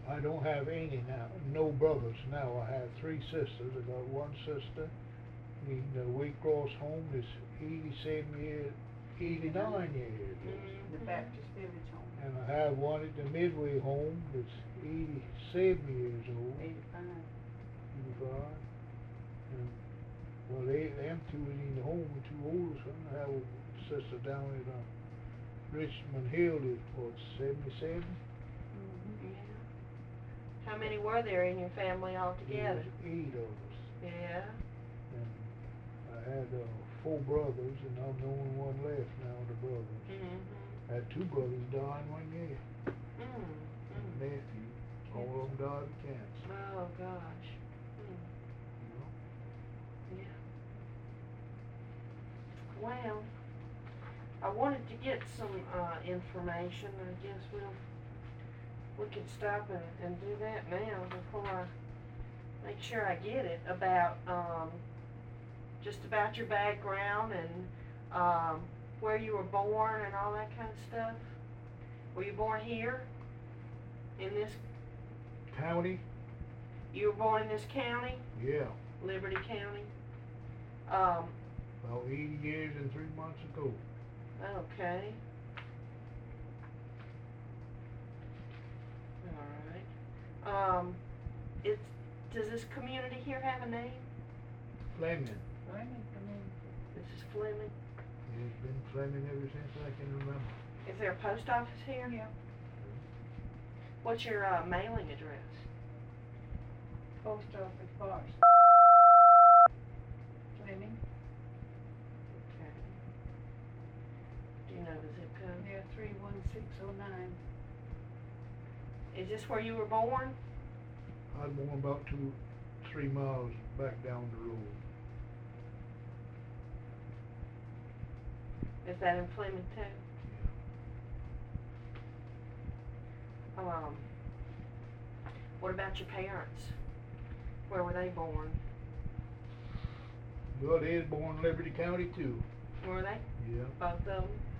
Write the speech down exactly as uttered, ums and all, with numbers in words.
I don't have any now, no brothers now. I have three sisters. I got one sister in the Wheatcross home that's eighty-seven years, eighty-nine years. The Mhm. Baptist Village Home, And I have one at the Midway home that's eighty-seven years old, eighty-five. eighty-five. And, well, they, them two is in the home, the two oldest ones. I have a sister down at, uh, Richmond Hill is, what, seventy-seven? Mm-hmm. Yeah. How many were there in your family altogether? There's eight of us. Yeah. And I had, uh, four brothers, and I'm the only one left now, of the brothers. Mhm. I had two brothers die in one year, Mm. and a Mm. nephew, all of them died of cancer, Oh gosh. Mm. you know? Yeah. Well, I wanted to get some uh, information. I guess we'll we can stop and, and do that now before I make sure I get it about um, just about your background and um, where you were born and all that kind of stuff. Were you born here in this? County? You were born in this county, Yeah, Liberty County. Um, about eighty years and three months ago. Okay. All right. Um, it's, does this community here have a name? Fleming. Fleming, I mean, This is Fleming. It's been Fleming ever since I can remember. Is there a post office here? yeah, What's your uh, mailing address? post office box. Fleming, Okay. Do you know the zip code? yeah, three one six oh nine. Is this where you were born? I was born about two, three miles back down the road. Is that in Fleming too? Yeah. Um, what about your parents? Where were they born? Well, they was born in Liberty County too. Were they? Yeah. Both of them?